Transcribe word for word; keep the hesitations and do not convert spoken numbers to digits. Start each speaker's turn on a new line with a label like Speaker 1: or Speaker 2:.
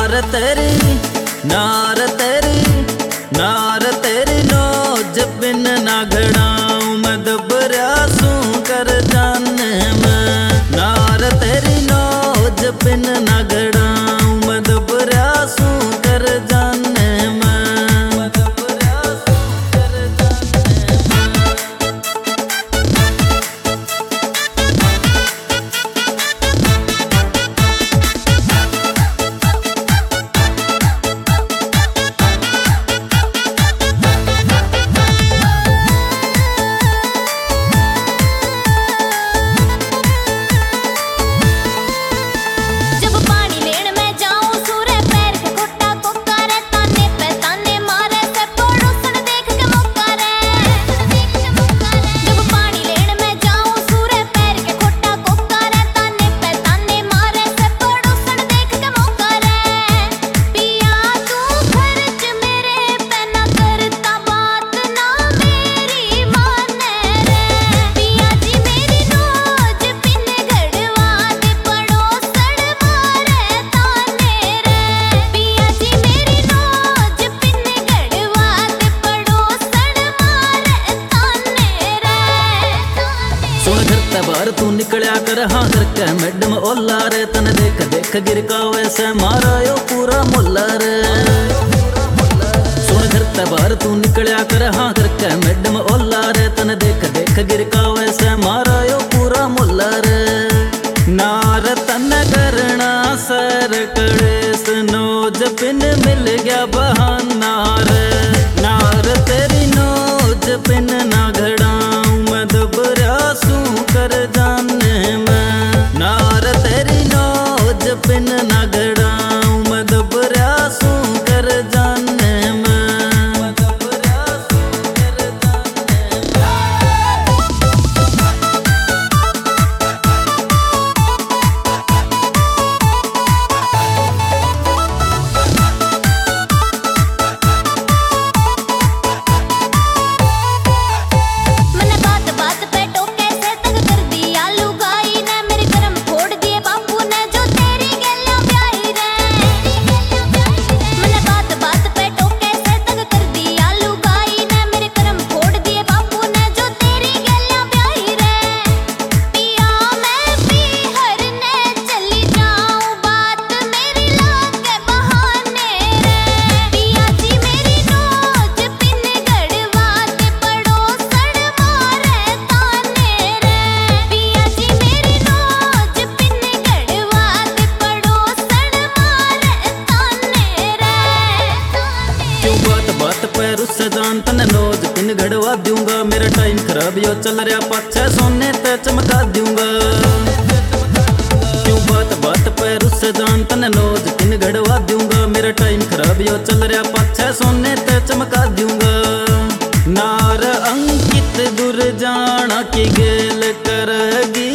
Speaker 1: नार तेरी नार तेरी नार तेरी नौज बिन ना घड़ाऊं मैं दबरा सू कर जाने में। नार तेरी नौज बिन ना घड़ाऊं मैं दबरा सू कर जाने में। बाहर तू निकलिया कर हाँ करके मैडम ओला रे तन देख देख गिर का वैसे मारा यो पूरा मुल्ला रे। सुन घर ते बाहर तू निकलिया कर हाँ करके मैडम ओला रे तन देख देख गिर का वैसे मारा यो पूरा मुल्ला रे। नार तन करना सर कड़ेस नौज पिन मिल गया बहाना रे। नार तेरी नौज पिन ना घड़ाऊं मैं दबरा सू कर जाने में। नार तेरी नौज पिन ना घड़ाऊं मैं दबरा सू कर जाने में। रुस जान तन नौज पिन घड़वा दूंगा मेरा टाइम खराब यो चल रहा पाछे सोने ते चमका दूंगा। क्यों बात बात पे रुस जान तन नौज पिन घड़वा दूंगा मेरा टाइम खराब यो चल रहा पाछे सोने ते चमका दूंगा। नार अंकित दूर जाना की गेल करेगी